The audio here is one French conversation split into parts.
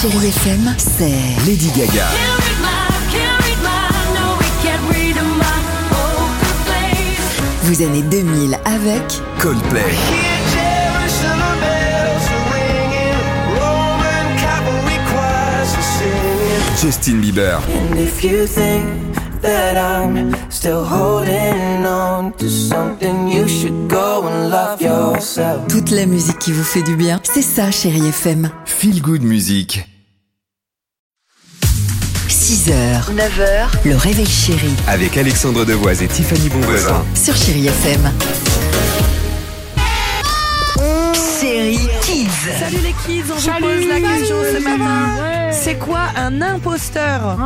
Chérie FM, c'est Lady Gaga. vos années 2000 avec Coldplay. Justin Bieber. And if you think that I'm still holding on to something, you should go and love yourself. toute la musique qui vous fait du bien. C'est ça, Chérie FM. Feel Good Music. 6h, 9h, le réveil chéri Avec Alexandre Devoise et Tiffany Bonvoisin. sur Chérie FM. Chérie Kids. Salut les kids, on vous pose la question ce matin. C'est quoi un imposteur?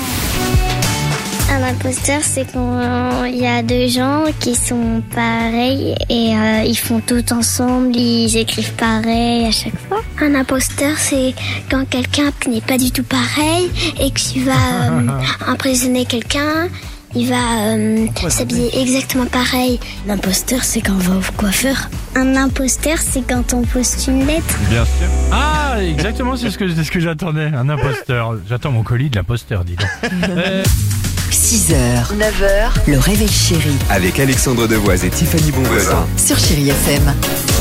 Un imposteur, c'est quand il y a deux gens qui sont pareils et ils font tout ensemble, ils écrivent pareil à chaque fois. Un imposteur, c'est quand quelqu'un n'est pas du tout pareil et que tu vas impressionner quelqu'un. Il va s'habiller exactement pareil. L'imposteur, c'est quand on va au coiffeur. Un imposteur, c'est quand on poste une lettre. Bien sûr. Ah, exactement, c'est ce que j'attendais. Un imposteur. J'attends mon colis de l'imposteur, dis donc. 6h, 9h, le réveil chéri Avec Alexandre Devoise et Tiffany Bonvoisin. sur Chérie FM.